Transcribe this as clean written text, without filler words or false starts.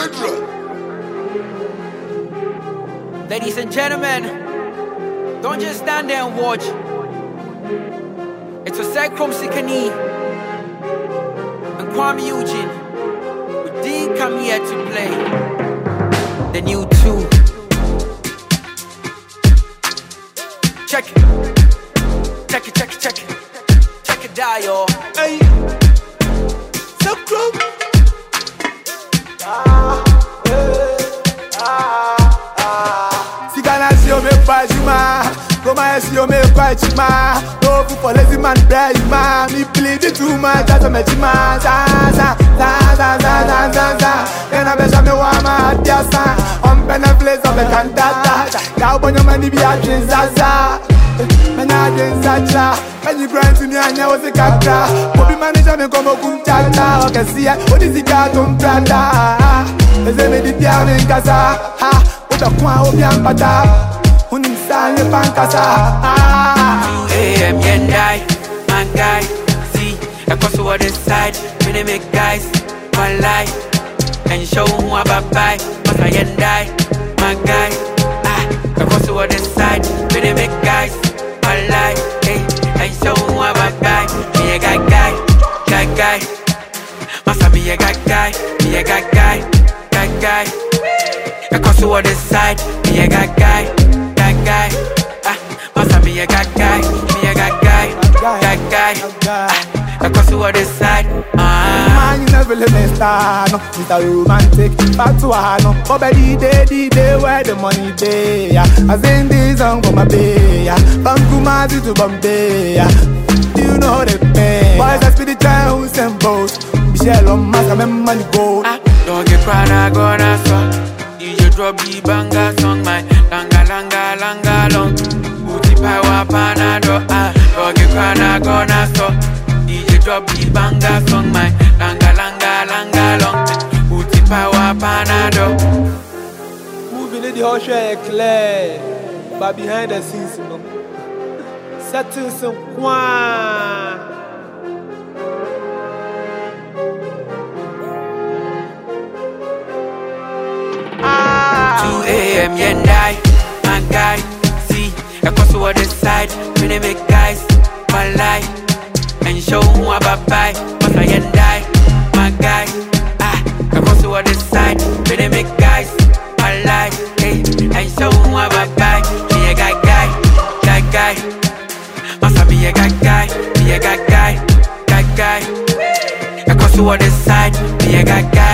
Ladies and gentlemen, don't just stand there and watch. It's a Sekrom Sikani and Kwame Eugene. We did come here to play the new tune. Check it. Check it, check it, check it. Check it out, y'all. Hey, Sekrom. Sigana si o me pajima, Roma si o me pajima. No food for lazy man, brajima. Me bleed it too much, that's a mejima. Za za za za za za za za. Then I bet me wama adiasa. Pena place of the cantata. Now when your money be a drink zaza. Man a drink zaza. When you grind to me and you was a capta. Bobby manager me come okum chacha. Okay see ya, what is the cartoon prada? Eze me di piano in casa. Ha, what a kwa obi ampata. Unim sa ye pankasa. 2 a.m. yendai, man guy. See, across the other side, when they make guys, one lie. And show who I bye. Cause I and die, my guy. Across the other side, when they make guys, my life. Hey, and show who I bye. Me a guy. Must be a guy. Me a guy. Across the other side, me a guy. Must be a guy. Me a guy. Across the other side, man, you never let me start, no. Mr. Romantic, back to no. But by the day where the money day, I sing this song for my bay, from Kumasi to Bombay, you know the pain. Boys that speed the time, who's and both. Michelle on Massa, money gold. Don't get proud, I gonna song. DJ drop the banga song, my langa long. Booty power panado, don't get proud, I gonna song. DJ drop the banga song, my langa long. Booty power panado. Moving in the whole show clear, but behind the scenes, you know. Setting some kwan. 2 a.m. yendai, my guy. See, across the other side, when they make guys, my life. And show who I bye. Cause I and die, my guy. Across the other side, when they make guys, my life. Hey, and show who I bye. Me a guy. Must be a guy. Me a guy. Across the other side, me a guy.